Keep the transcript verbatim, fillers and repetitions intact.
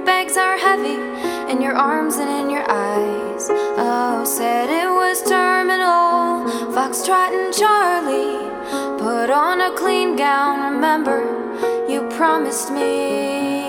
bags are heavy in your arms and in your eyes. Oh, said it was terminal. Foxtrot and Charlie, put on a clean gown. Remember, you promised me.